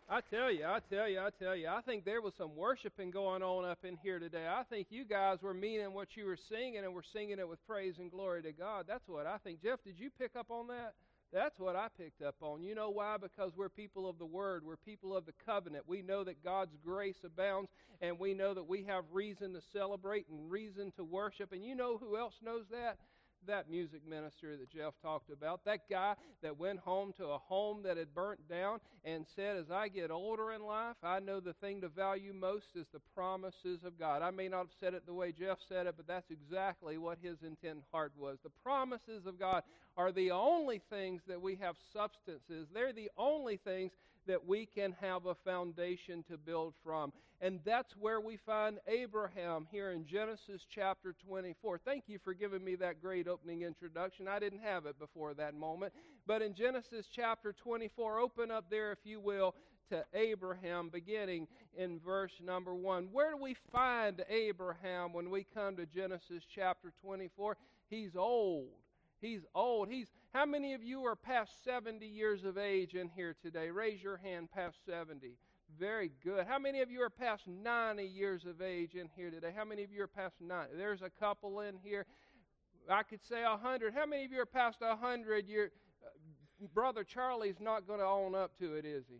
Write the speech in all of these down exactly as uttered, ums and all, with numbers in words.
I tell you, I tell you, I tell you, I think there was some worshiping going on up in here today. I think you guys were meaning what you were singing and were singing it with praise and glory to God. That's what I think. Jeff, did you pick up on that? That's what I picked up on. You know why? Because we're people of the Word. We're people of the covenant. We know that God's grace abounds, and we know that we have reason to celebrate and reason to worship. And you know who else knows that? That music minister that Jeff talked about, that guy that went home to a home that had burnt down and said, as I get older in life, I know the thing to value most is the promises of God. I may not have said it the way Jeff said it, but that's exactly what his intent heart was. The promises of God are the only things that we have substances. They're the only things that we can have a foundation to build from. And that's where we find Abraham here in Genesis chapter twenty-four. Thank you for giving me that great opening introduction. I didn't have it before that moment. But in Genesis chapter twenty-four, open up there, if you will, to Abraham, beginning in verse number one. Where do we find Abraham when we come to Genesis chapter twenty-four? He's old. He's old. He's how many of you are past seventy years of age in here today? Raise your hand past seventy. Very good. How many of you are past ninety years of age in here today? How many of you are past ninety? There's a couple in here. I could say one hundred. How many of you are past one hundred? Your uh, brother Charlie's not going to own up to it, is he?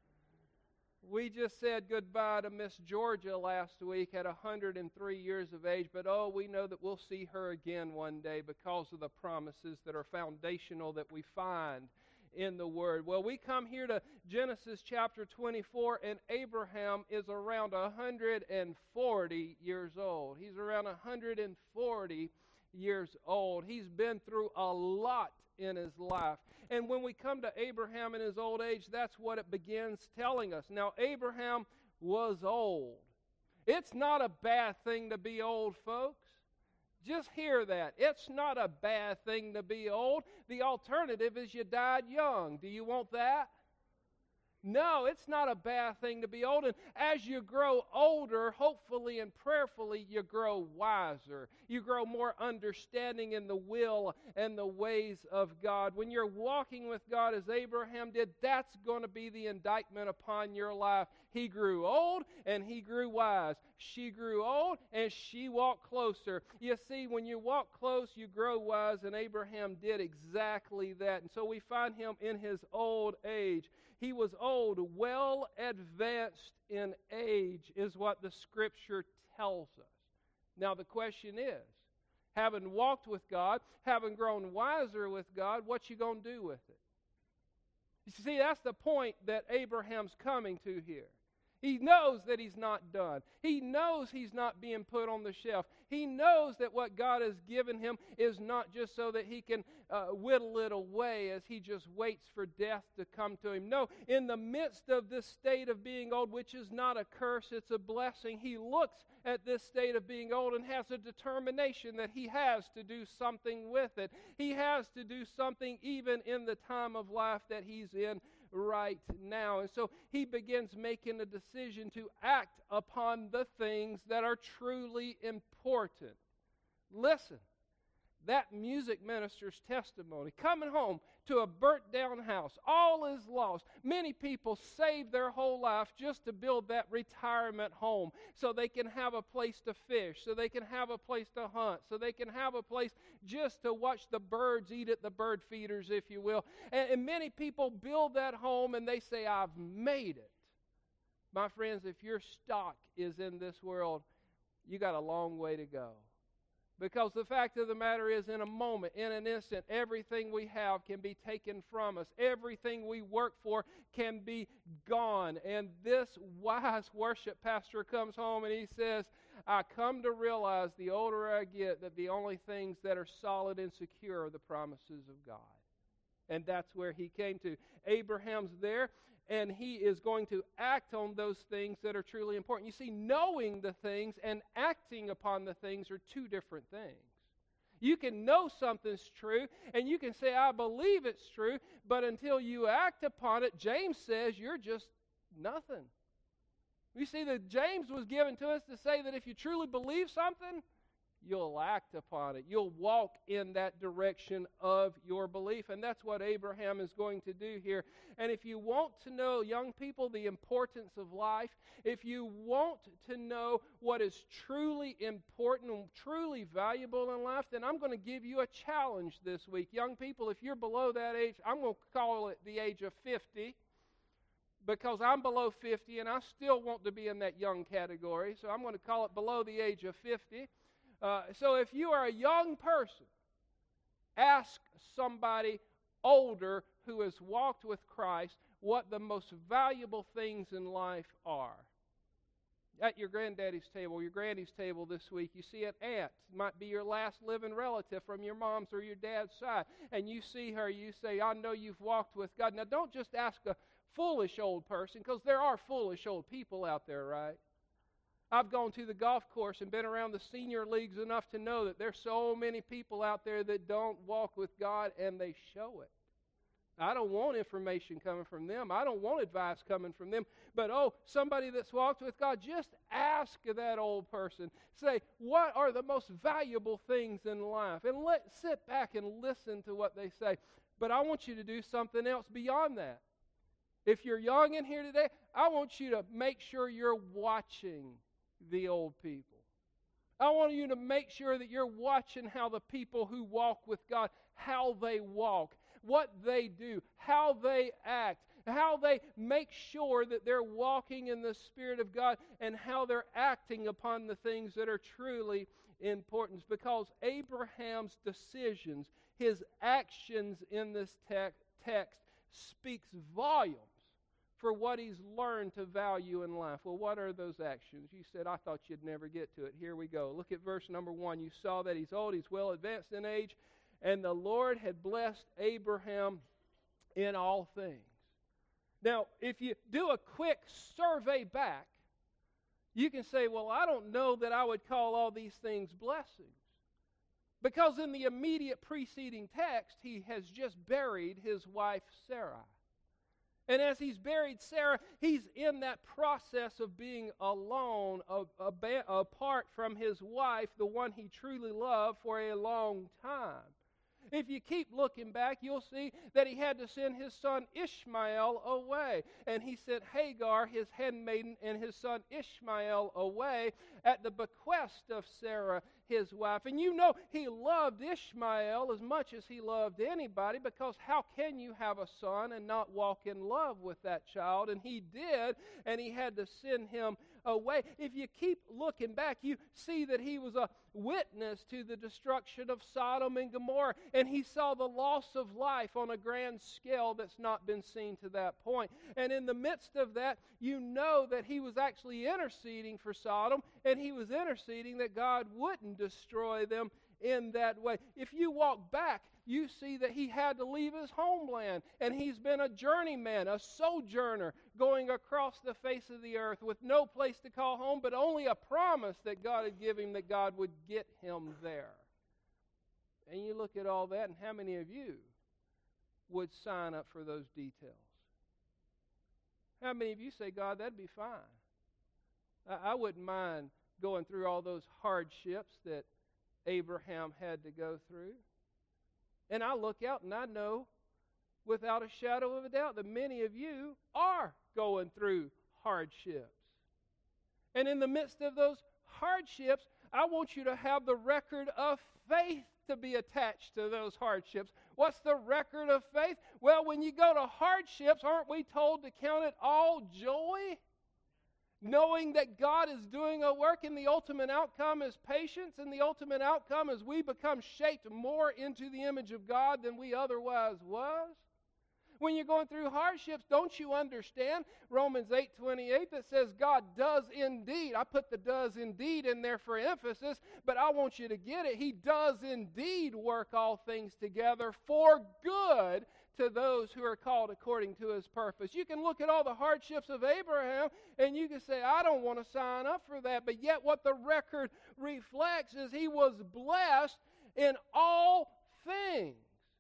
We just said goodbye to Miss Georgia last week at one hundred three years of age, but oh, we know that we'll see her again one day because of the promises that are foundational that we find in the Word. Well, we come here to Genesis chapter twenty-four, and Abraham is around one hundred forty years old. He's around one hundred forty years old. He's been through a lot in his life. And when we come to Abraham in his old age, that's what it begins telling us. Now, Abraham was old. It's not a bad thing to be old, folks. Just hear that. It's not a bad thing to be old. The alternative is you died young. Do you want that? No, it's not a bad thing to be old. And as you grow older, hopefully and prayerfully, you grow wiser. You grow more understanding in the will and the ways of God. When you're walking with God as Abraham did, that's going to be the indictment upon your life. He grew old and he grew wise. She grew old and she walked closer. You see, when you walk close, you grow wise, and Abraham did exactly that. And so we find him in his old age. He was old, well advanced in age, is what the Scripture tells us. Now the question is, having walked with God, having grown wiser with God, what you going to do with it? You see, that's the point that Abraham's coming to here. He knows that he's not done. He knows he's not being put on the shelf. He knows that what God has given him is not just so that he can uh, whittle it away as he just waits for death to come to him. No, in the midst of this state of being old, which is not a curse, it's a blessing, he looks at this state of being old and has a determination that he has to do something with it. He has to do something even in the time of life that he's in right now. And so he begins making a decision to act upon the things that are truly important. Listen, that music minister's testimony, coming home to a burnt down house, all is lost. Many people save their whole life just to build that retirement home so they can have a place to fish, so they can have a place to hunt, so they can have a place just to watch the birds eat at the bird feeders, if you will. And, and many people build that home and they say, I've made it. My friends, if your stock is in this world, you got a long way to go. Because the fact of the matter is, in a moment, in an instant, everything we have can be taken from us. Everything we work for can be gone. And this wise worship pastor comes home and he says, I come to realize the older I get that the only things that are solid and secure are the promises of God. And that's where he came to. Abraham's there, and he is going to act on those things that are truly important. You see, knowing the things and acting upon the things are two different things. You can know something's true, and you can say, I believe it's true, but until you act upon it, James says you're just nothing. You see, that James was given to us to say that if you truly believe something, you'll act upon it. You'll walk in that direction of your belief. And that's what Abraham is going to do here. And if you want to know, young people, the importance of life, if you want to know what is truly important and truly valuable in life, then I'm going to give you a challenge this week. Young people, if you're below that age, I'm going to call it the age of fifty. Because I'm below fifty and I still want to be in that young category. So I'm going to call it below the age of fifty. Uh, so if you are a young person, ask somebody older who has walked with Christ what the most valuable things in life are. At your granddaddy's table, your granny's table this week, you see an aunt. It might be your last living relative from your mom's or your dad's side. And you see her, you say, I know you've walked with God. Now don't just ask a foolish old person, because there are foolish old people out there, right? I've gone to the golf course and been around the senior leagues enough to know that there's so many people out there that don't walk with God, and they show it. I don't want information coming from them. I don't want advice coming from them. But, oh, somebody that's walked with God, just ask that old person. Say, what are the most valuable things in life? And let sit back and listen to what they say. But I want you to do something else beyond that. If you're young in here today, I want you to make sure you're watching the old people. I want you to make sure that you're watching how the people who walk with God, how they walk, what they do, how they act, how they make sure that they're walking in the Spirit of God, and how they're acting upon the things that are truly important. Because Abraham's decisions, his actions in this te- text, speaks volumes for what he's learned to value in life. Well, what are those actions? You said, I thought you'd never get to it. Here we go. Look at verse number one. You saw that he's old, he's well advanced in age, and the Lord had blessed Abraham in all things. Now, if you do a quick survey back, you can say, well, I don't know that I would call all these things blessings. Because in the immediate preceding text, he has just buried his wife Sarah. And as he's buried Sarah, he's in that process of being alone, apart from his wife, the one he truly loved, for a long time. If you keep looking back, you'll see that he had to send his son Ishmael away. And he sent Hagar, his handmaiden, and his son Ishmael away at the bequest of Sarah, his wife. And you know he loved Ishmael as much as he loved anybody, because how can you have a son and not walk in love with that child? And he did, and he had to send him away. If you keep looking back, you see that he was a witness to the destruction of Sodom and Gomorrah, and he saw the loss of life on a grand scale that's not been seen to that point. And in the midst of that, you know that he was actually interceding for Sodom, and he was interceding that God wouldn't destroy them in that way. If you walk back, you see that he had to leave his homeland, and he's been a journeyman, a sojourner, going across the face of the earth with no place to call home, but only a promise that God had given him that God would get him there. And you look at all that, and how many of you would sign up for those details? How many of you say, God, that'd be fine? I, I wouldn't mind going through all those hardships that Abraham had to go through. And I look out and I know without a shadow of a doubt that many of you are going through hardships. And in the midst of those hardships, I want you to have the record of faith to be attached to those hardships. What's the record of faith? Well, when you go to hardships, aren't we told to count it all joy? Knowing that God is doing a work, and the ultimate outcome is patience, and the ultimate outcome is we become shaped more into the image of God than we otherwise was. When you're going through hardships, don't you understand Romans eight twenty-eight that says God does indeed, I put the does indeed in there for emphasis, but I want you to get it. He does indeed work all things together for good to those who are called according to His purpose. You can look at all the hardships of Abraham and you can say, I don't want to sign up for that. But yet what the record reflects is he was blessed in all things.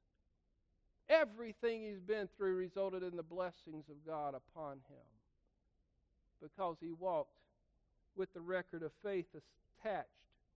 Everything he's been through resulted in the blessings of God upon him, because he walked with the record of faith attached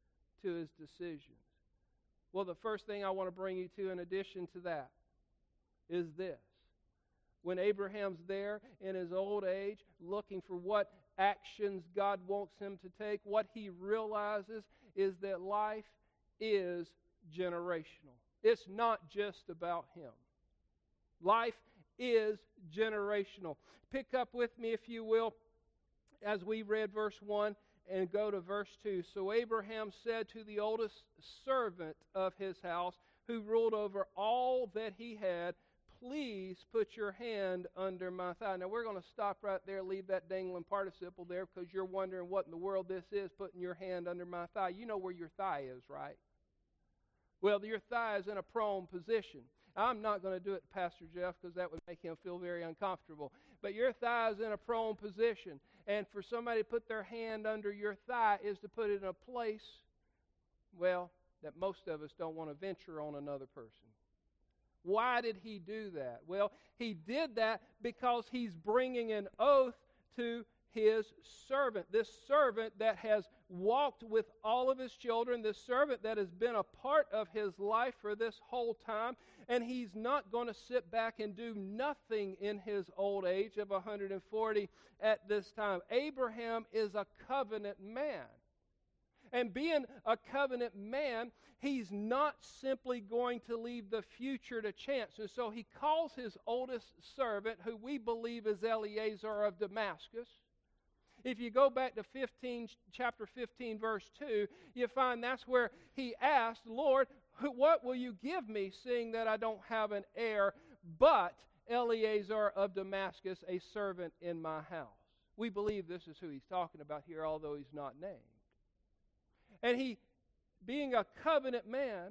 to his decisions. Well, the first thing I want to bring you to in addition to that is this. When Abraham's there in his old age, looking for what actions God wants him to take, what he realizes is that life is generational. It's not just about him. Life is generational. Pick up with me, if you will, as we read verse one and go to verse two. So Abraham said to the oldest servant of his house, who ruled over all that he had, please put your hand under my thigh. Now we're going to stop right there, leave that dangling participle there, because you're wondering what in the world this is, putting your hand under my thigh. You know where your thigh is, right? Well, your thigh is in a prone position. I'm not going to do it to Pastor Jeff because that would make him feel very uncomfortable. But your thigh is in a prone position. And for somebody to put their hand under your thigh is to put it in a place, well, that most of us don't want to venture on another person. Why did he do that? Well, he did that because he's bringing an oath to his servant. This servant that has walked with all of his children, this servant that has been a part of his life for this whole time, and he's not going to sit back and do nothing in his old age of one hundred forty at this time. Abraham is a covenant man. And being a covenant man, he's not simply going to leave the future to chance. And so he calls his oldest servant, who we believe is Eliezer of Damascus. If you go back to fifteen, chapter fifteen, verse two, you find that's where he asked, Lord, what will you give me, seeing that I don't have an heir, but Eliezer of Damascus, a servant in my house? We believe this is who he's talking about here, although he's not named. And he, being a covenant man,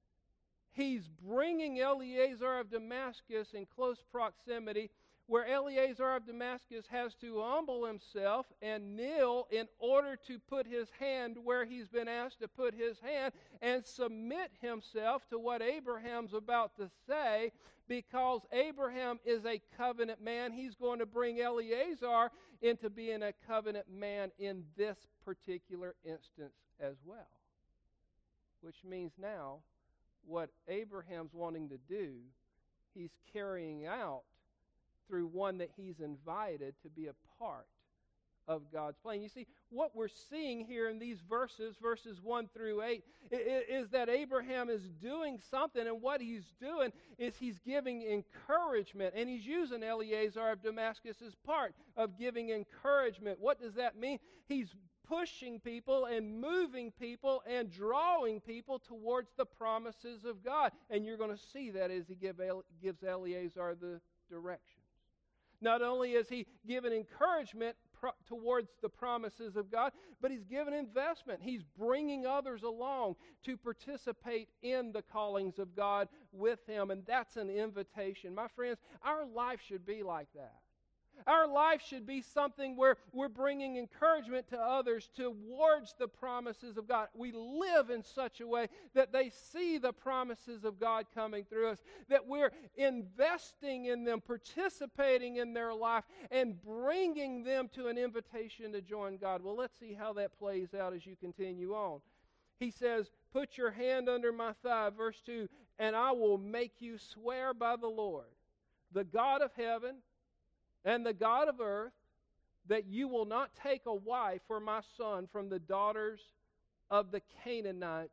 he's bringing Eliezer of Damascus in close proximity, where Eliezer of Damascus has to humble himself and kneel in order to put his hand where he's been asked to put his hand and submit himself to what Abraham's about to say, because Abraham is a covenant man. He's going to bring Eliezer into being a covenant man in this particular instance as well. Which means now, what Abraham's wanting to do, he's carrying out through one that he's invited to be a part of God's plan. You see, what we're seeing here in these verses, verses one through eight, is that Abraham is doing something, and what he's doing is he's giving encouragement, and he's using Eliezer of Damascus as part of giving encouragement. What does that mean? He's pushing people and moving people and drawing people towards the promises of God. And you're going to see that as he give, gives Eliezer the directions. Not only is he giving encouragement pro- towards the promises of God, but he's giving investment. He's bringing others along to participate in the callings of God with him, and that's an invitation. My friends, our life should be like that. Our life should be something where we're bringing encouragement to others towards the promises of God. We live in such a way that they see the promises of God coming through us, that we're investing in them, participating in their life, and bringing them to an invitation to join God. Well, let's see how that plays out as you continue on. He says, put your hand under my thigh, verse two, and I will make you swear by the Lord, the God of heaven, and the God of earth, that you will not take a wife for my son from the daughters of the Canaanites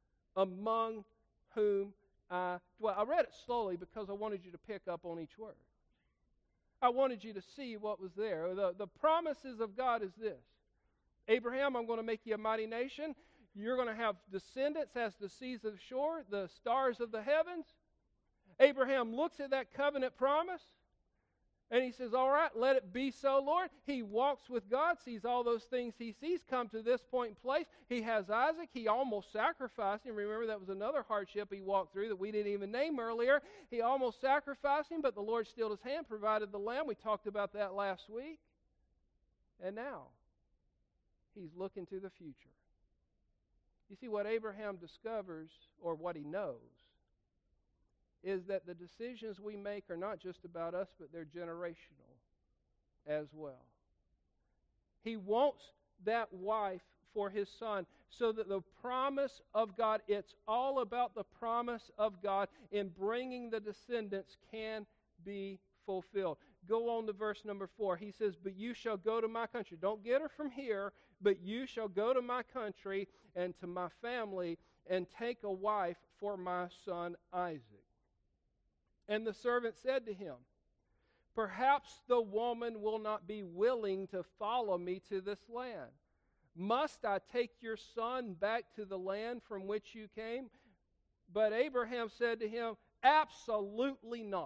among whom I dwell. I read it slowly because I wanted you to pick up on each word. I wanted you to see what was there. The, the promises of God is this. Abraham, I'm going to make you a mighty nation. You're going to have descendants as the seas of the shore, the stars of the heavens. Abraham looks at that covenant promise, and he says, all right, let it be so, Lord. He walks with God, sees all those things he sees, come to this point in place. He has Isaac. He almost sacrificed him. Remember, that was another hardship he walked through that we didn't even name earlier. He almost sacrificed him, but the Lord stilled his hand, provided the lamb. We talked about that last week. And now, he's looking to the future. You see, what Abraham discovers, or what he knows, is that the decisions we make are not just about us, but they're generational as well. He wants that wife for his son, so that the promise of God, it's all about the promise of God in bringing the descendants, can be fulfilled. Go on to verse number four. He says, but you shall go to my country. Don't get her from here, but you shall go to my country and to my family and take a wife for my son Isaac. And the servant said to him, perhaps the woman will not be willing to follow me to this land. Must I take your son back to the land from which you came? But Abraham said to him, absolutely not.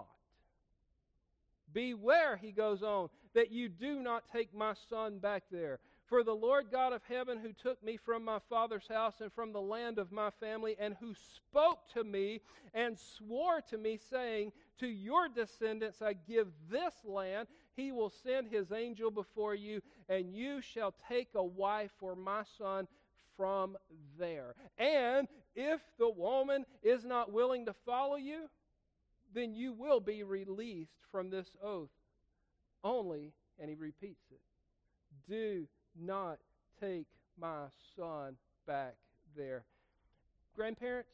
Beware, he goes on, that you do not take my son back there. For the Lord God of heaven, who took me from my father's house and from the land of my family, and who spoke to me and swore to me, saying, to your descendants I give this land, he will send his angel before you, and you shall take a wife for my son from there. And if the woman is not willing to follow you, then you will be released from this oath. Only, and he repeats it, do not take my son back there. Grandparents,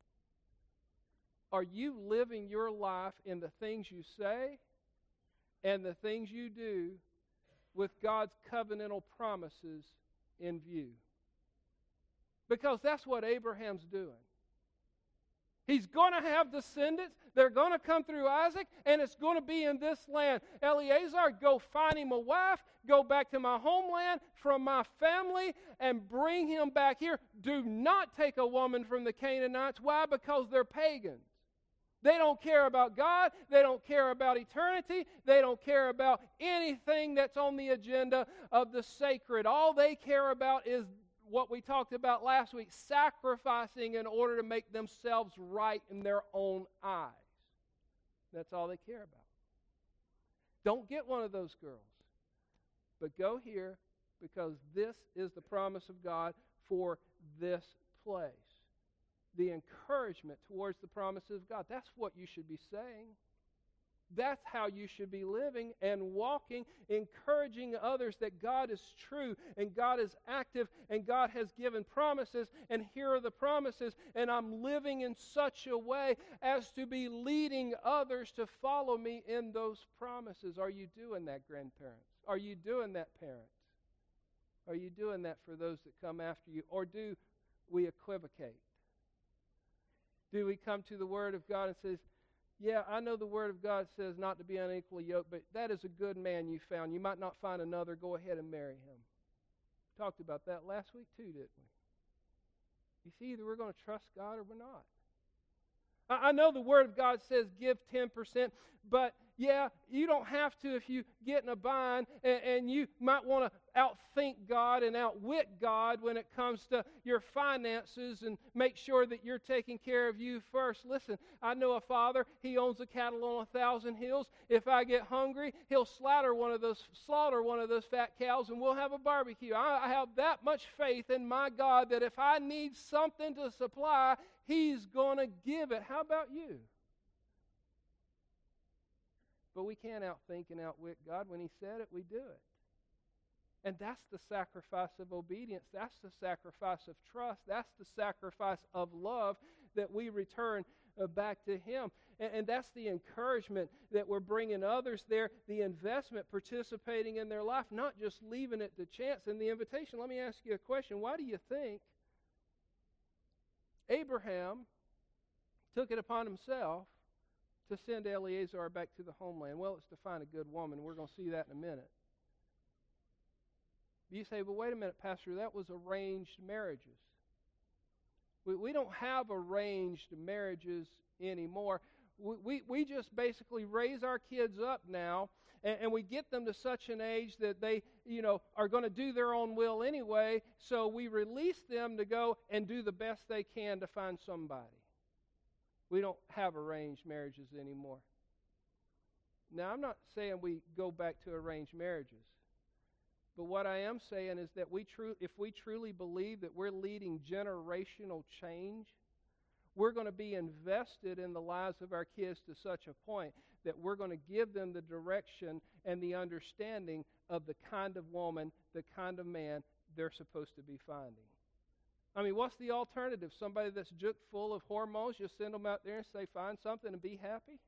are you living your life in the things you say and the things you do with God's covenantal promises in view? Because that's what Abraham's doing. He's going to have descendants. They're going to come through Isaac, and it's going to be in this land. Eleazar, go find him a wife. Go back to my homeland from my family and bring him back here. Do not take a woman from the Canaanites. Why? Because they're pagans. They don't care about God. They don't care about eternity. They don't care about anything that's on the agenda of the sacred. All they care about is what we talked about last week, sacrificing in order to make themselves right in their own eyes. That's all they care about. Don't get one of those girls. But go here, because this is the promise of God for this place. The encouragement towards the promises of God. That's what you should be saying. That's how you should be living and walking, encouraging others that God is true and God is active and God has given promises, and here are the promises, and I'm living in such a way as to be leading others to follow me in those promises. Are you doing that, grandparents? Are you doing that, parents? Are you doing that for those that come after you? Or do we equivocate? Do we come to the Word of God and says, yeah, I know the Word of God says not to be unequally yoked, but that is a good man you found. You might not find another. Go ahead and marry him. Talked about that last week too, didn't we? You see, either we're going to trust God or we're not. I, I know the Word of God says give ten percent, but yeah, you don't have to if you get in a bind, and, and you might want to outthink God and outwit God when it comes to your finances and make sure that you're taking care of you first. Listen, I know a father, he owns a cattle on a thousand hills. If I get hungry, he'll slaughter one of those, slaughter one of those fat cows, and we'll have a barbecue. I, I have that much faith in my God that if I need something to supply, he's going to give it. How about you? But we can't outthink and outwit God. When he said it, we do it. And that's the sacrifice of obedience. That's the sacrifice of trust. That's the sacrifice of love that we return uh, back to him. And, and that's the encouragement that we're bringing others there, the investment, participating in their life, not just leaving it to chance. And the invitation, let me ask you a question. Why do you think Abraham took it upon himself to send Eleazar back to the homeland? Well, it's to find a good woman. We're going to see that in a minute. You say, well, wait a minute, Pastor, that was arranged marriages. We, we don't have arranged marriages anymore. We, we, we just basically raise our kids up now, and, and we get them to such an age that they, you know, are going to do their own will anyway, so we release them to go and do the best they can to find somebody. We don't have arranged marriages anymore. Now, I'm not saying we go back to arranged marriages. But what I am saying is that we tru- if we truly believe that we're leading generational change, we're going to be invested in the lives of our kids to such a point that we're going to give them the direction and the understanding of the kind of woman, the kind of man they're supposed to be finding. I mean, what's the alternative? Somebody that's juked full of hormones, just send them out there and say, find something and be happy?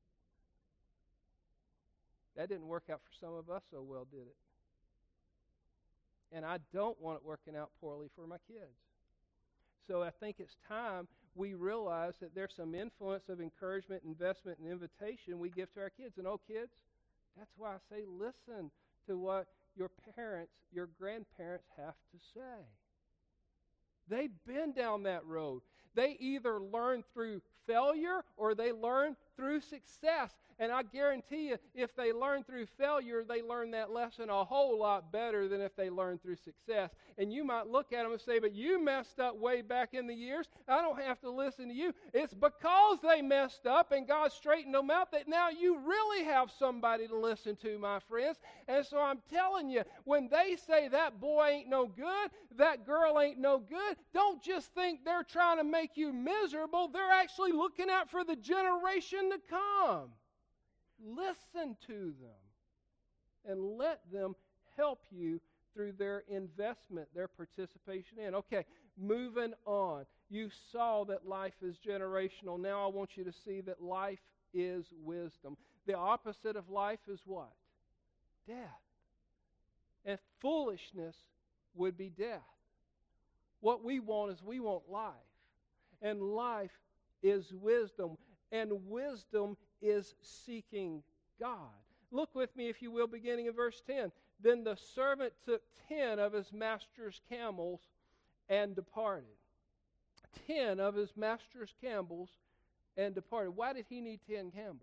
That didn't work out for some of us so well, did it? And I don't want it working out poorly for my kids. So I think it's time we realize that there's some influence of encouragement, investment, and invitation we give to our kids. And oh, kids, that's why I say listen to what your parents, your grandparents have to say. They've been down that road. They either learn through failure or they learn through success. And I guarantee you, if they learn through failure, they learn that lesson a whole lot better than if they learn through success. And you might look at them and say, but you messed up way back in the years. I don't have to listen to you. It's because they messed up and God straightened them out that now you really have somebody to listen to, my friends. And so I'm telling you, when they say that boy ain't no good, that girl ain't no good, don't just think they're trying to make you miserable. They're actually looking out for the generation to come. Listen to them and let them help you through their investment, their participation in. Okay, moving on. You saw that life is generational. Now I want you to see that life is wisdom. The opposite of life is what? Death. And foolishness would be death. What we want is we want life. And life is wisdom. And wisdom is seeking God. Look with me, if you will, beginning in verse ten. Then the servant took ten of his master's camels and departed. Ten of his master's camels and departed. Why did he need ten camels?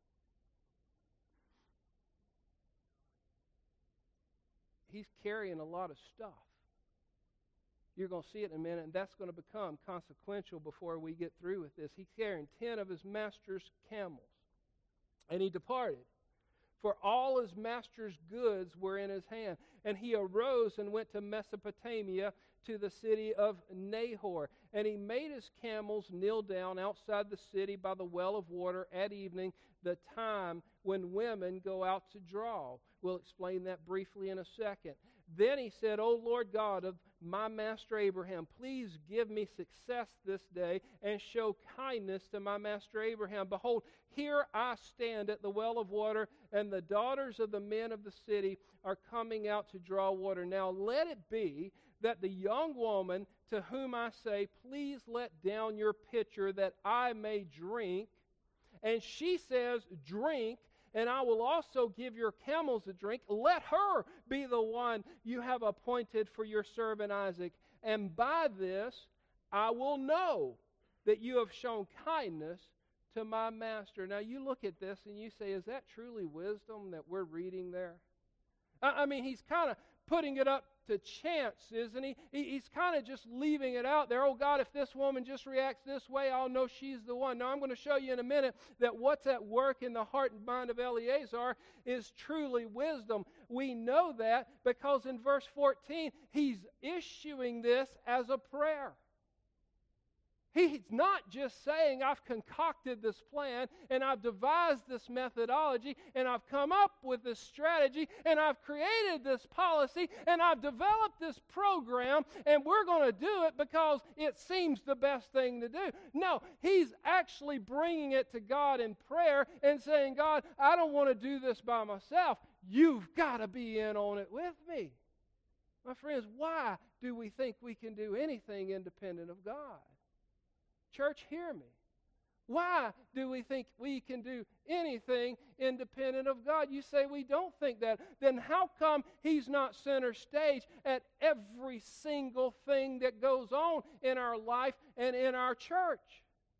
He's carrying a lot of stuff. You're going to see it in a minute, and that's going to become consequential before we get through with this. He's carrying ten of his master's camels. And he departed, for all his master's goods were in his hand. And he arose and went to Mesopotamia, to the city of Nahor. And he made his camels kneel down outside the city by the well of water at evening, the time when women go out to draw. We'll explain that briefly in a second. Then he said, O Lord God of my master Abraham, please give me success this day and show kindness to my master Abraham. Behold, here I stand at the well of water, and the daughters of the men of the city are coming out to draw water. Now let it be that the young woman to whom I say, please let down your pitcher that I may drink, and she says, drink, and I will also give your camels a drink. Let her be the one you have appointed for your servant Isaac. And by this I will know that you have shown kindness to my master. Now you look at this and you say, is that truly wisdom that we're reading there? I mean, he's kind of putting it up to chance, isn't he? He's kind of just leaving it out there. Oh God, if this woman just reacts this way, I'll know she's the one. Now I'm going to show you in a minute that what's at work in the heart and mind of Eleazar is truly wisdom. We know that because in verse fourteen, he's issuing this as a prayer. He's not just saying, I've concocted this plan, and I've devised this methodology, and I've come up with this strategy, and I've created this policy, and I've developed this program, and we're going to do it because it seems the best thing to do. No, he's actually bringing it to God in prayer and saying, God, I don't want to do this by myself. You've got to be in on it with me. My friends, why do we think we can do anything independent of God? Church, hear me. Why do we think we can do anything independent of God? You say we don't think that. Then how come He's not center stage at every single thing that goes on in our life and in our church?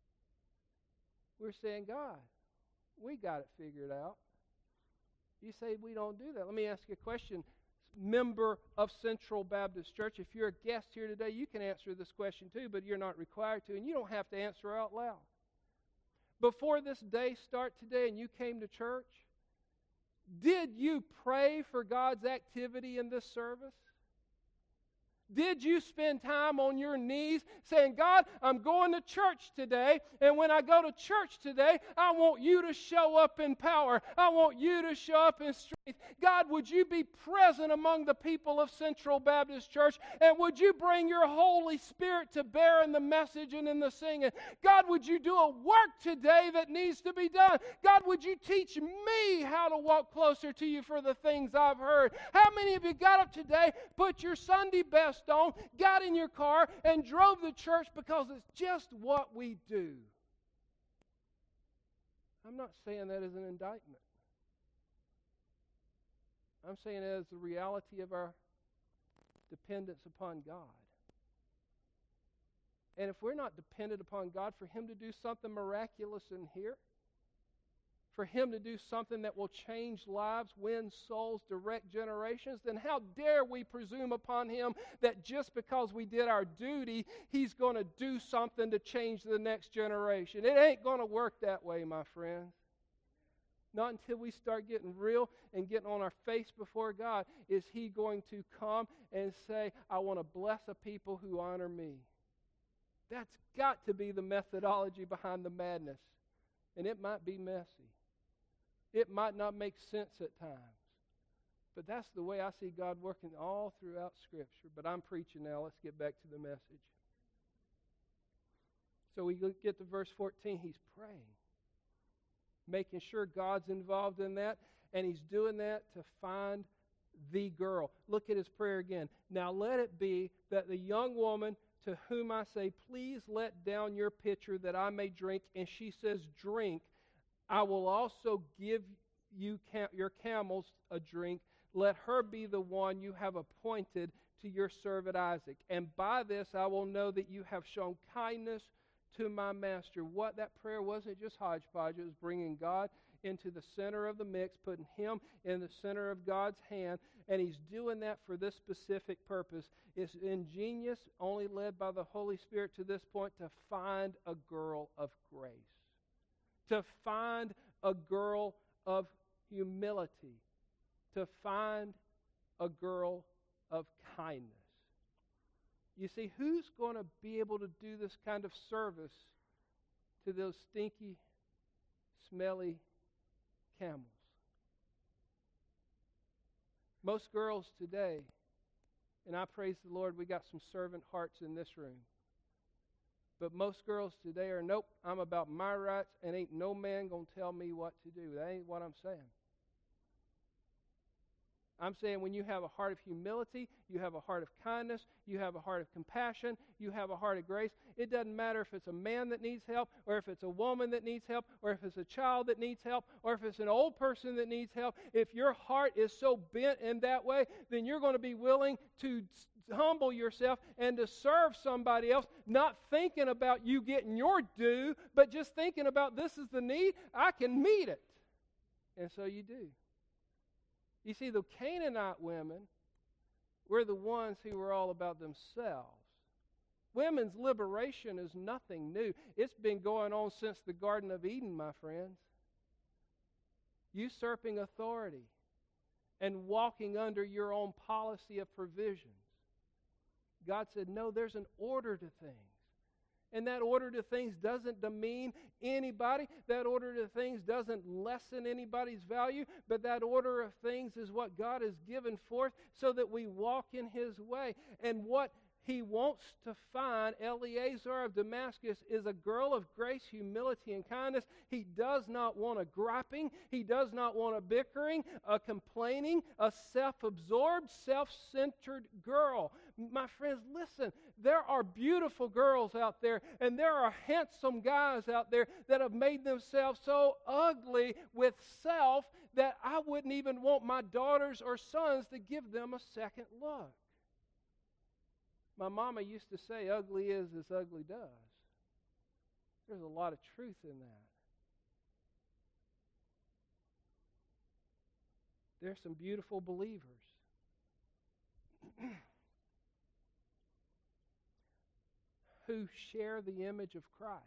We're saying, God, we got it figured out. You say we don't do that. Let me ask you a question. Member of Central Baptist Church, if you're a guest here today, you can answer this question too, but you're not required to, and you don't have to answer out loud. Before this day start today and you came to church, did you pray for God's activity in this service? Did you spend time on your knees saying, God, I'm going to church today, and when I go to church today, I want you to show up in power. I want you to show up in strength. God, would you be present among the people of Central Baptist Church, and would you bring your Holy Spirit to bear in the message and in the singing? God, would you do a work today that needs to be done? God, would you teach me how to walk closer to you for the things I've heard? How many of you got up today, put your Sunday best on, got in your car, and drove to church because it's just what we do? I'm not saying that as an indictment. I'm saying it as the reality of our dependence upon God. And if we're not dependent upon God for Him to do something miraculous in here, for Him to do something that will change lives, win souls, direct generations, then how dare we presume upon Him that just because we did our duty, He's going to do something to change the next generation? It ain't going to work that way, my friends. Not until we start getting real and getting on our face before God is He going to come and say, I want to bless a people who honor me. That's got to be the methodology behind the madness. And it might be messy. It might not make sense at times. But that's the way I see God working all throughout Scripture. But I'm preaching now. Let's get back to the message. So we get to verse fourteen. He's praying, making sure God's involved in that. And he's doing that to find the girl. Look at his prayer again. Now let it be that the young woman to whom I say, please let down your pitcher that I may drink, and she says, drink, I will also give you cam- your camels a drink. Let her be the one you have appointed to your servant Isaac. And by this I will know that you have shown kindness to my master. What that prayer wasn't just hodgepodge. It was bringing God into the center of the mix, putting Him in the center of God's hand. And He's doing that for this specific purpose. It's ingenious, only led by the Holy Spirit to this point, to find a girl of grace. To find a girl of humility. To find a girl of kindness. You see, who's going to be able to do this kind of service to those stinky, smelly camels? Most girls today, and I praise the Lord, we got some servant hearts in this room. But most girls today are, nope, I'm about my rights, and ain't no man going to tell me what to do. That ain't what I'm saying. I'm saying when you have a heart of humility, you have a heart of kindness, you have a heart of compassion, you have a heart of grace. It doesn't matter if it's a man that needs help, or if it's a woman that needs help, or if it's a child that needs help, or if it's an old person that needs help. If your heart is so bent in that way, then you're going to be willing to humble yourself and to serve somebody else, not thinking about you getting your due, but just thinking about this is the need, I can meet it. And so you do. You see, the Canaanite women were the ones who were all about themselves. Women's liberation is nothing new. It's been going on since the Garden of Eden, my friends. Usurping authority and walking under your own policy of provisions. God said, no, there's an order to things. And that order to things doesn't demean anybody. That order to things doesn't lessen anybody's value. But that order of things is what God has given forth so that we walk in His way. And what He wants to find, Eleazar of Damascus, is a girl of grace, humility, and kindness. He does not want a griping. He does not want a bickering, a complaining, a self-absorbed, self-centered girl. My friends, listen, there are beautiful girls out there, and there are handsome guys out there that have made themselves so ugly with self that I wouldn't even want my daughters or sons to give them a second look. My mama used to say, ugly is as ugly does. There's a lot of truth in that. There's some beautiful believers who share the image of Christ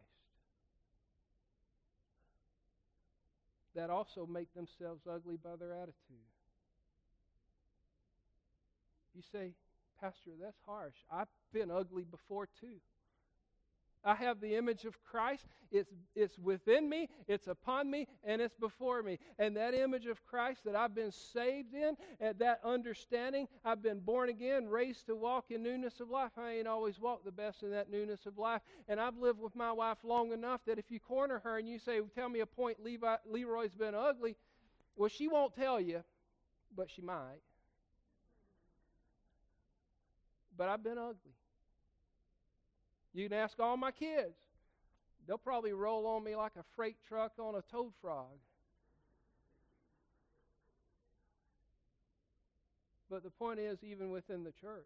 that also make themselves ugly by their attitude. You say, Pastor, that's harsh. I've been ugly before too. I have the image of Christ. It's, it's within me, it's upon me, and it's before me. And that image of Christ that I've been saved in, and that understanding, I've been born again, raised to walk in newness of life. I ain't always walked the best in that newness of life. And I've lived with my wife long enough that if you corner her and you say, tell me a point Levi, Leroy's been ugly, well, she won't tell you, but she might. But I've been ugly. You can ask all my kids. They'll probably roll on me like a freight truck on a toad frog. But the point is, even within the church,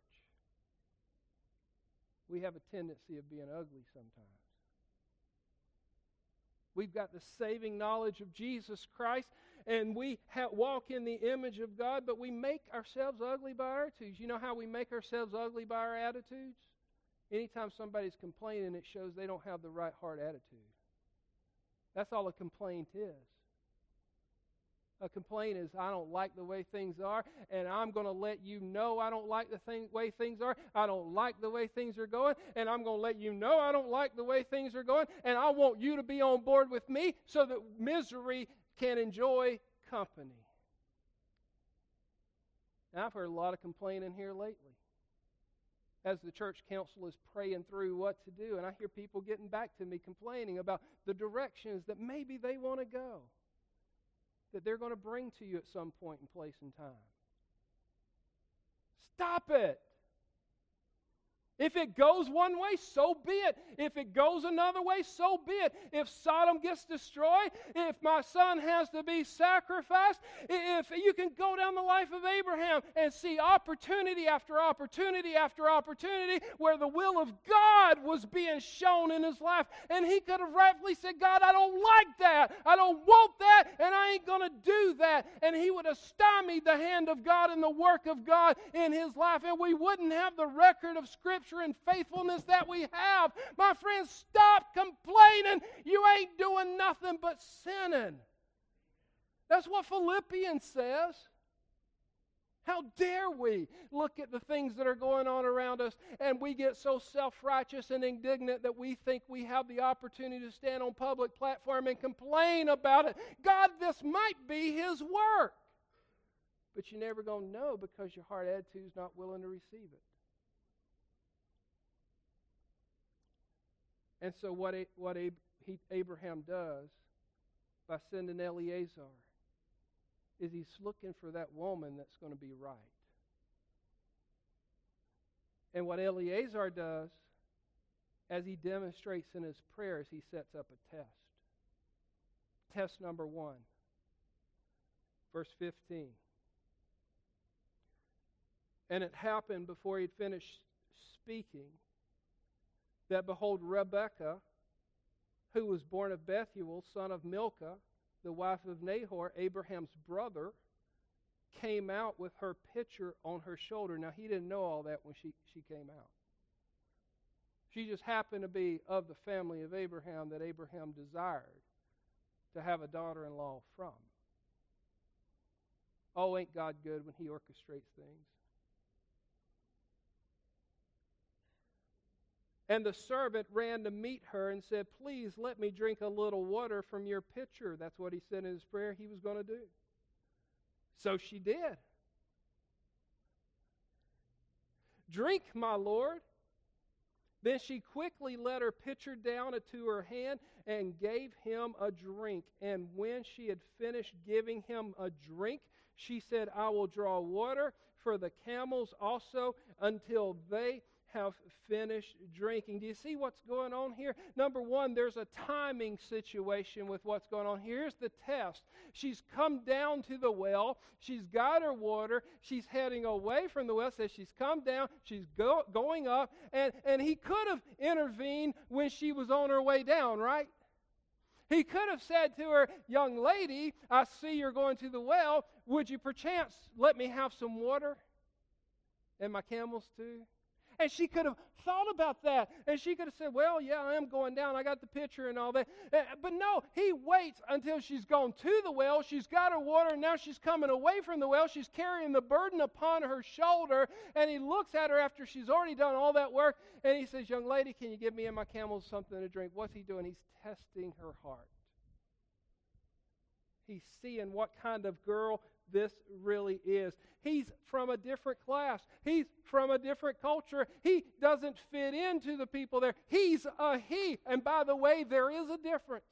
we have a tendency of being ugly sometimes. We've got the saving knowledge of Jesus Christ, and we ha- walk in the image of God, but we make ourselves ugly by our attitudes. You know how we make ourselves ugly by our attitudes? Anytime somebody's complaining, it shows they don't have the right heart attitude. That's all a complaint is. A complaint is, I don't like the way things are, and I'm going to let you know I don't like the thing, way things are. I don't like the way things are going, and I'm going to let you know I don't like the way things are going, and I want you to be on board with me so that misery can enjoy company. Now, I've heard a lot of complaining here lately as the church council is praying through what to do, and I hear people getting back to me complaining about the directions that maybe they want to go, that they're going to bring to you at some point in place and time. Stop it! If it goes one way, so be it. If it goes another way, so be it. If Sodom gets destroyed, if my son has to be sacrificed, if you can go down the life of Abraham and see opportunity after opportunity after opportunity where the will of God was being shown in his life, and he could have rightfully said, God, I don't like that. I don't want that, and I ain't going to do that. And he would have stymied the hand of God and the work of God in his life, and we wouldn't have the record of Scripture and faithfulness that we have. My friends, stop complaining. You ain't doing nothing but sinning. That's what Philippians says. How dare we look at the things that are going on around us and we get so self-righteous and indignant that we think we have the opportunity to stand on public platform and complain about it. God, this might be His work. But you're never going to know because your heart attitude is not willing to receive it. And so what, what Abraham does by sending Eliezer is he's looking for that woman that's going to be right. And what Eliezer does, as he demonstrates in his prayers, he sets up a test. Test number one, verse fifteen. And it happened before he'd finished speaking that, behold, Rebekah, who was born of Bethuel, son of Milcah, the wife of Nahor, Abraham's brother, came out with her pitcher on her shoulder. Now, he didn't know all that when she, she came out. She just happened to be of the family of Abraham that Abraham desired to have a daughter-in-law from. Oh, ain't God good when He orchestrates things? And the servant ran to meet her and said, please let me drink a little water from your pitcher. That's what he said in his prayer he was going to do. So she did. Drink, my Lord. Then she quickly let her pitcher down into her hand and gave him a drink. And when she had finished giving him a drink, she said, I will draw water for the camels also until they have finished drinking. Do you see what's going on here? Number one, there's a timing situation with what's going on. Here's the test. She's come down to the well. She's got her water. She's heading away from the well. Says she's come down. She's go, going up. And, and he could have intervened when she was on her way down, right? He could have said to her, young lady, I see you're going to the well. Would you perchance let me have some water? And my camels too? And she could have thought about that. And she could have said, well, yeah, I am going down. I got the pitcher and all that. But no, he waits until she's gone to the well. She's got her water, and now she's coming away from the well. She's carrying the burden upon her shoulder. And he looks at her after she's already done all that work. And he says, young lady, can you give me and my camels something to drink? What's he doing? He's testing her heart. He's seeing what kind of girl this really is. He's from a different class. He's from a different culture. He doesn't fit into the people there. He's a he. And by the way, there is a difference.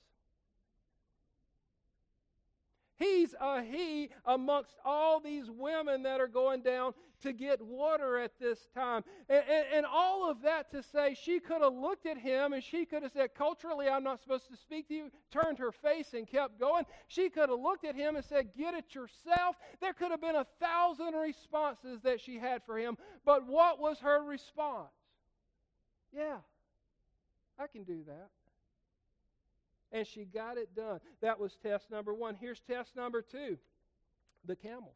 He's a he amongst all these women that are going down to get water at this time. And, and, and all of that to say, she could have looked at him and she could have said, culturally, I'm not supposed to speak to you, turned her face and kept going. She could have looked at him and said, get it yourself. There could have been a thousand responses that she had for him. But what was her response? Yeah, I can do that. And she got it done. That was test number one. Here's test number two. The camels.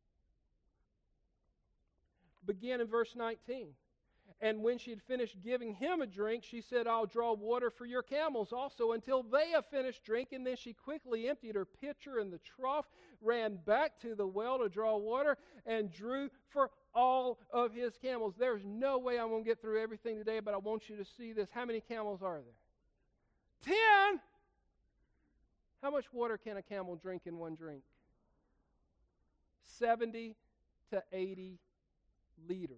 Begin in verse nineteen. And when she had finished giving him a drink, she said, I'll draw water for your camels also until they have finished drinking. Then she quickly emptied her pitcher in the trough, ran back to the well to draw water, and drew for all of his camels. There's no way I'm going to get through everything today, but I want you to see this. How many camels are there? Ten! How much water can a camel drink in one drink? seventy to eighty liters.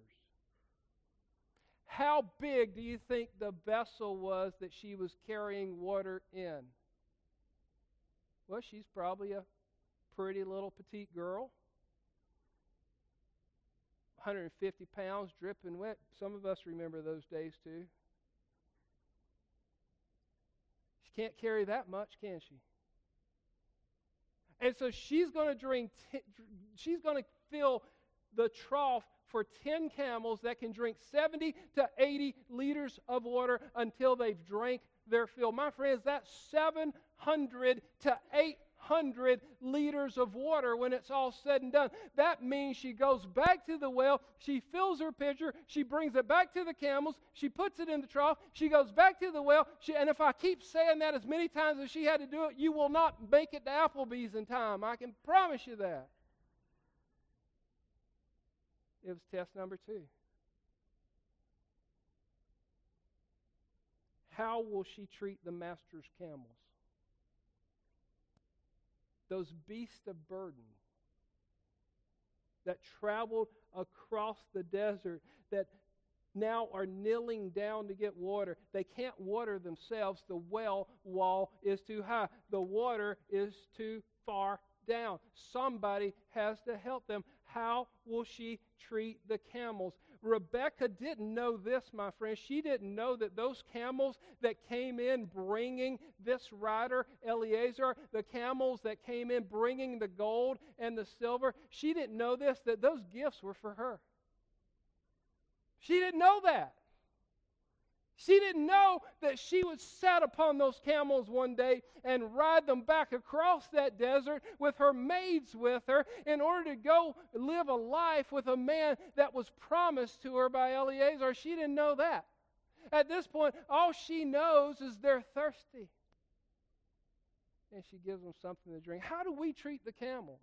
How big do you think the vessel was that she was carrying water in? Well, she's probably a pretty little petite girl. one hundred fifty pounds, dripping wet. Some of us remember those days too. She can't carry that much, can she? And so she's going to drink. T- she's going to fill the trough for ten camels that can drink seventy to eighty liters of water until they've drank their fill. My friends, that's seven hundred to eight hundred liters of water when it's all said and done. That means she goes back to the well, she fills her pitcher, she brings it back to the camels, she puts it in the trough, she goes back to the well, she, and if I keep saying that as many times as she had to do it, you will not make it to Applebee's in time. I can promise you that. It was test number two. How will she treat the master's camels? Those beasts of burden that traveled across the desert, that now are kneeling down to get water. They can't water themselves. The well wall is too high. The water is too far down. Somebody has to help them. How will she treat the camels? Rebecca didn't know this, my friend. She didn't know that those camels that came in bringing this rider, Eleazar, the camels that came in bringing the gold and the silver, she didn't know this, that those gifts were for her. She didn't know that. She didn't know that she would sat upon those camels one day and ride them back across that desert with her maids with her in order to go live a life with a man that was promised to her by Eleazar. She didn't know that. At this point, all she knows is they're thirsty. And she gives them something to drink. How do we treat the camels?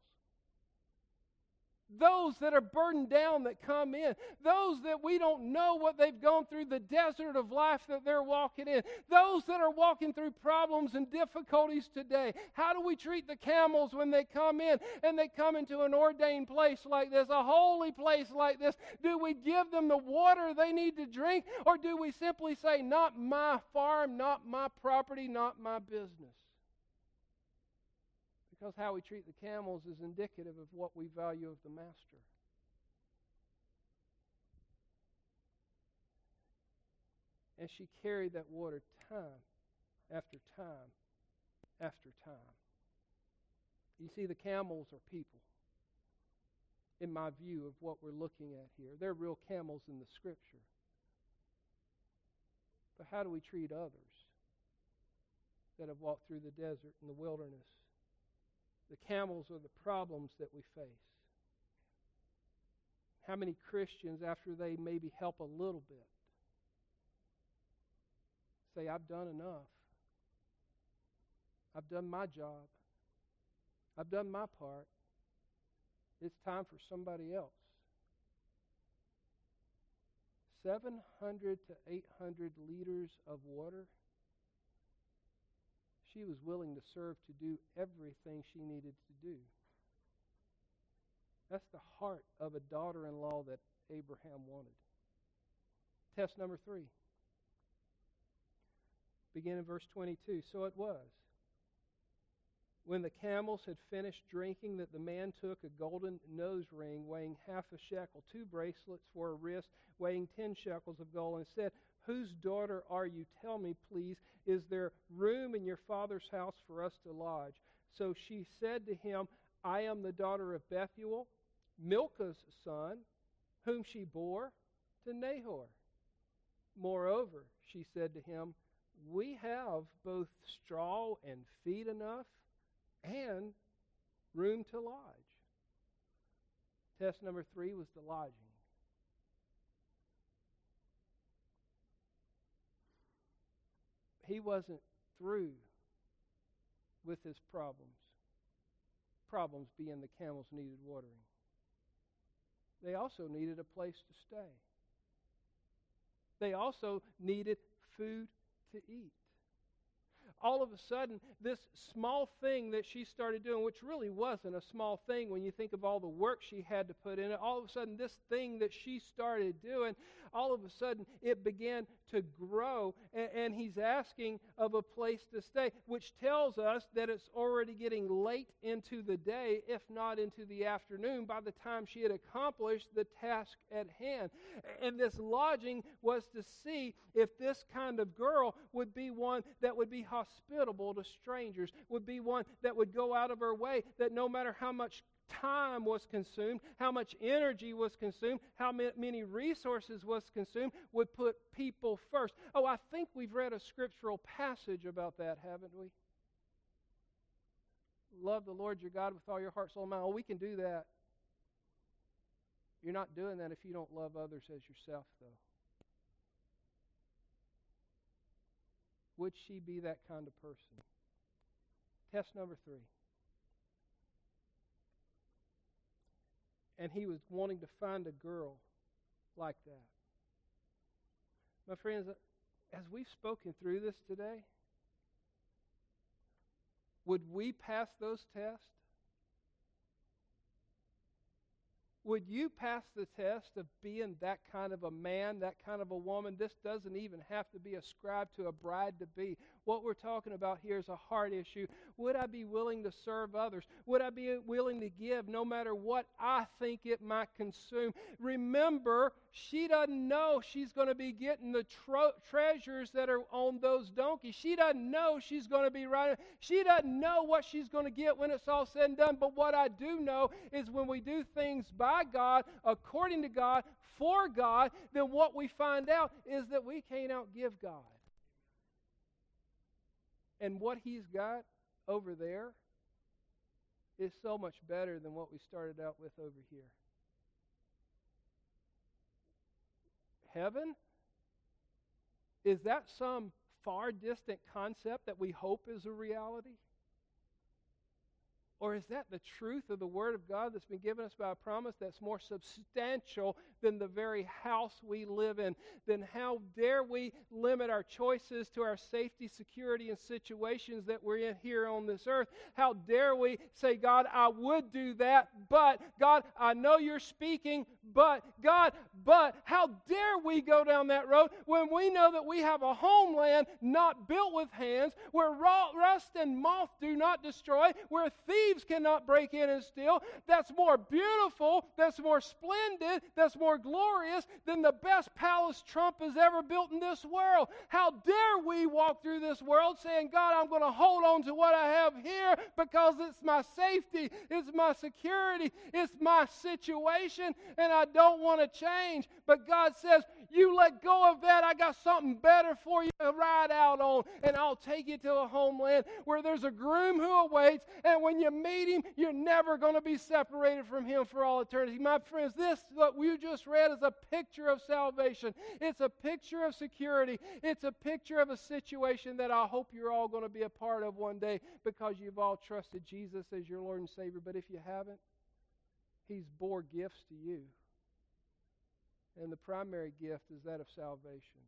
Those that are burdened down that come in. Those that we don't know what they've gone through, the desert of life that they're walking in. Those that are walking through problems and difficulties today. How do we treat the camels when they come in and they come into an ordained place like this, a holy place like this? Do we give them the water they need to drink, or do we simply say, not my farm, not my property, not my business? Because how we treat the camels is indicative of what we value of the master. And she carried that water time after time after time. You see, the camels are people, in my view of what we're looking at here. They're real camels in the Scripture. But how do we treat others that have walked through the desert and the wilderness? The camels are the problems that we face. How many Christians, after they maybe help a little bit, say, I've done enough. I've done my job. I've done my part. It's time for somebody else. seven hundred to eight hundred liters of water. She was willing to serve to do everything she needed to do. That's the heart of a daughter-in-law that Abraham wanted. Test number three. Begin in verse twenty-two. So it was, when the camels had finished drinking, that the man took a golden nose ring weighing half a shekel, two bracelets for a wrist weighing ten shekels of gold, and said, Whose daughter are you? Tell me, please. Is there room in your father's house for us to lodge? So she said to him, I am the daughter of Bethuel, Milcah's son, whom she bore to Nahor. Moreover, she said to him, We have both straw and feed enough, and room to lodge. Test number three was the lodging. He wasn't through with his problems. Problems being the camels needed watering. They also needed a place to stay. They also needed food to eat. All of a sudden, this small thing that she started doing, which really wasn't a small thing when you think of all the work she had to put in it, all of a sudden, this thing that she started doing, all of a sudden, it began to grow. And, and he's asking of a place to stay, which tells us that it's already getting late into the day, if not into the afternoon, by the time she had accomplished the task at hand. And this lodging was to see if this kind of girl would be one that would be hospitable to strangers, would be one that would go out of her way, that no matter how much time was consumed, how much energy was consumed, how many resources was consumed, would put people first. Oh, I think we've read a scriptural passage about that, haven't we? Love the Lord your God with all your heart, soul, and mind. Oh, we can do that. You're not doing that if you don't love others as yourself, though. Would she be that kind of person? Test number three. And he was wanting to find a girl like that. My friends, as we've spoken through this today, would we pass those tests? Would you pass the test of being that kind of a man, that kind of a woman? This doesn't even have to be ascribed to a bride to be. What we're talking about here is a heart issue. Would I be willing to serve others? Would I be willing to give no matter what I think it might consume? Remember, she doesn't know she's going to be getting the tro- treasures that are on those donkeys. She doesn't know she's going to be riding. She doesn't know what she's going to get when it's all said and done. But what I do know is when we do things by God, according to God, for God, then what we find out is that we can't outgive God. And what He's got over there is so much better than what we started out with over here. Heaven? Is that some far distant concept that we hope is a reality? Or is that the truth of the Word of God that's been given us by a promise that's more substantial than the very house we live in? Then how dare we limit our choices to our safety, security, and situations that we're in here on this earth? How dare we say, God, I would do that, but God, I know you're speaking, but God, but how dare we go down that road when we know that we have a homeland not built with hands, where rust and moth do not destroy, where thieves cannot break in and steal, that's more beautiful, that's more splendid, that's more glorious than the best palace Trump has ever built in this world. How dare we walk through this world saying, God, I'm going to hold on to what I have here because it's my safety, it's my security, it's my situation, and man, I don't want to change. But God says, you let go of that. I got something better for you to ride out on. And I'll take you to a homeland where there's a groom who awaits. And when you meet him, you're never going to be separated from him for all eternity. My friends, this, what we just read, is a picture of salvation. It's a picture of security. It's a picture of a situation that I hope you're all going to be a part of one day, because you've all trusted Jesus as your Lord and Savior. But if you haven't, He's bore gifts to you. And the primary gift is that of salvation.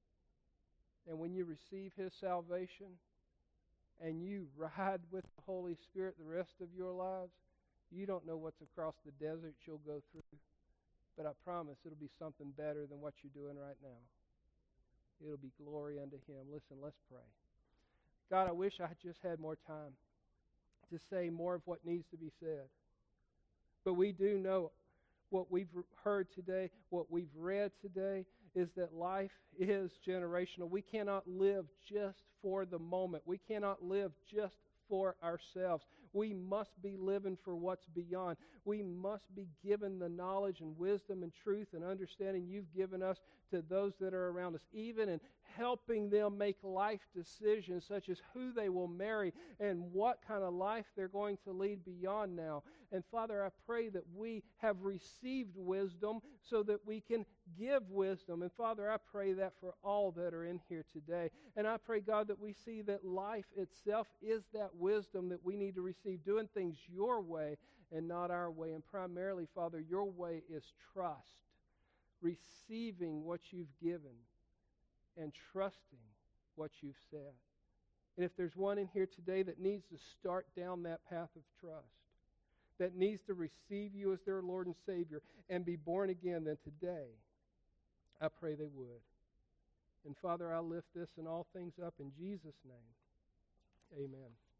And when you receive His salvation and you ride with the Holy Spirit the rest of your lives, you don't know what's across the desert you'll go through. But I promise it'll be something better than what you're doing right now. It'll be glory unto Him. Listen, let's pray. God, I wish I just had more time to say more of what needs to be said. But we do know what we've heard today, what we've read today, is that life is generational. We cannot live just for the moment. We cannot live just for ourselves. We must be living for what's beyond. We must be given the knowledge and wisdom and truth and understanding you've given us to those that are around us, even in helping them make life decisions such as who they will marry and what kind of life they're going to lead beyond now. And Father, I pray that we have received wisdom so that we can give wisdom. And Father, I pray that for all that are in here today. And I pray, God, that we see that life itself is that wisdom that we need to receive, doing things your way and not our way. And primarily, Father, your way is trust, receiving what you've given and trusting what you've said. And if there's one in here today that needs to start down that path of trust, that needs to receive you as their Lord and Savior and be born again, then today, I pray they would. And Father, I lift this and all things up in Jesus' name. Amen.